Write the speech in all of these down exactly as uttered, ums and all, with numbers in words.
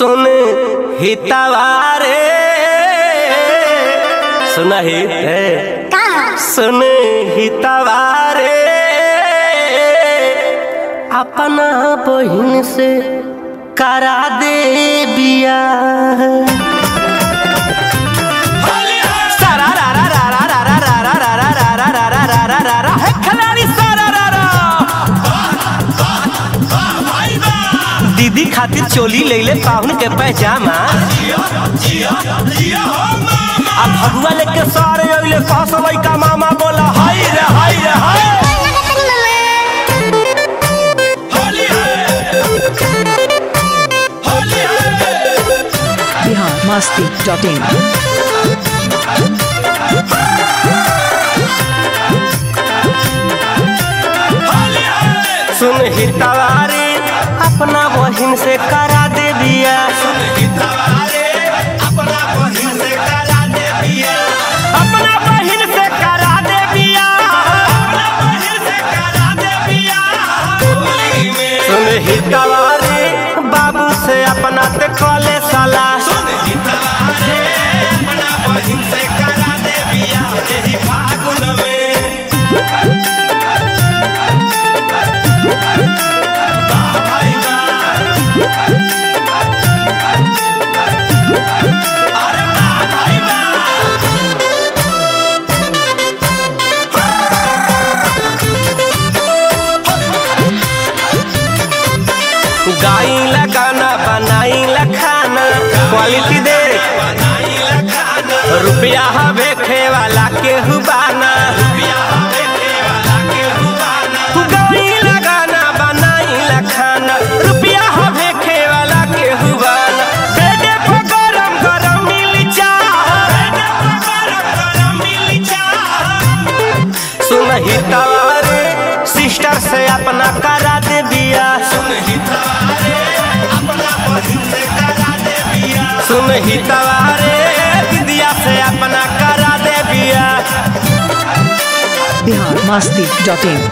सुन हितवारे सुना हित है सुन हितवारे अपना बहिन से करा दे बियाह। दीदी खातिर चोली ले ले पाहुन के पैजामा अब भगुआ लेके सारे अइले कसवई का मामा बोला हाय रे हाय रे हाय होली है होली है बिहार मस्ती डॉट इन। सुन हितवारे अपना बहिन से करा दे बिया। सुन हितवारे अपना बहिन से करा दे बिया। अपना बहिन से करा दे बिया। अपना बहिन से करा दे बिया। सुन हितवारे बाबू से अपना ते कॉले साला। सुन हितवारे अपना बहिन से करा दे बिया। यही फागुन में गाई लगाना बनाई लखाना क्वालिटी दे रुपया भेखे वाला के हुबाना। गाई लगाना बनाई लखाना रुपया भेखे वाला के हुबाना। बेटे को गरम गरम मिल जा सुन हितवारे सिस्टर से अपना करा दे बिया। सुन हितवारे अपना बहिन से करा दे बिया। सुन हितवारे दीदिया से अपना करा दे बिया। Bihar Masti dot in.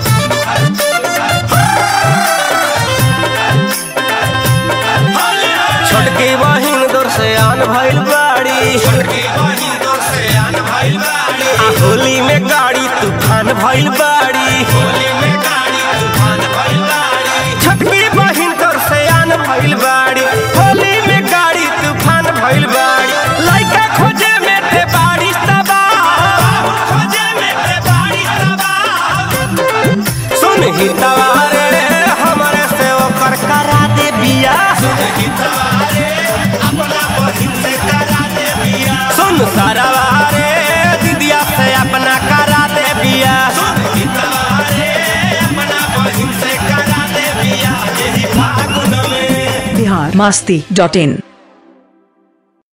छोटकी बहिन दूर से आन भइल बाड़ी। छोटकी बहिन दूर से आन भइल बाड़ी। आ होली में गाड़ी तूफान भइल बाड़ी। होली में गाड़ी तूफान भइल बाड़ी। छोटकी बहिन दूर से आन भइल बाड़ी। होली में गाड़ी तूफान भइल बाड़ी। लइका खोजे में ते बाड़ी तबाह खोजे में ते बाड़ी तबाह। सुन हितवारे हमरे से ओकर करा दे बिया। सुन हितवारे अपना बहिन से करा दे बिया। सुन सरवारे दीदिया से अपना करा दे बिया। सुन हितवारे अपना बहिन से करा दे बिया। यही फागुन में बिहार मस्ती डॉट इन।